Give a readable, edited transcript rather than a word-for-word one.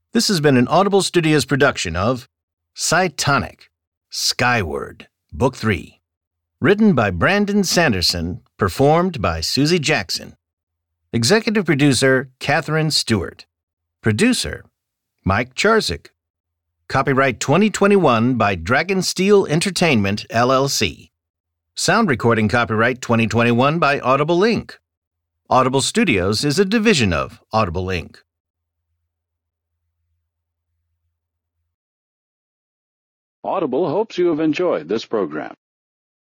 This has been an Audible Studios production of Cytonic, Skyward, Book 3. Written by Brandon Sanderson, performed by Susie Jackson. Executive producer, Catherine Stewart. Producer, Mike Charzik. Copyright 2021 by Dragonsteel Entertainment, LLC. Sound recording copyright 2021 by Audible Inc. Audible Studios is a division of Audible Inc. Audible hopes you have enjoyed this program.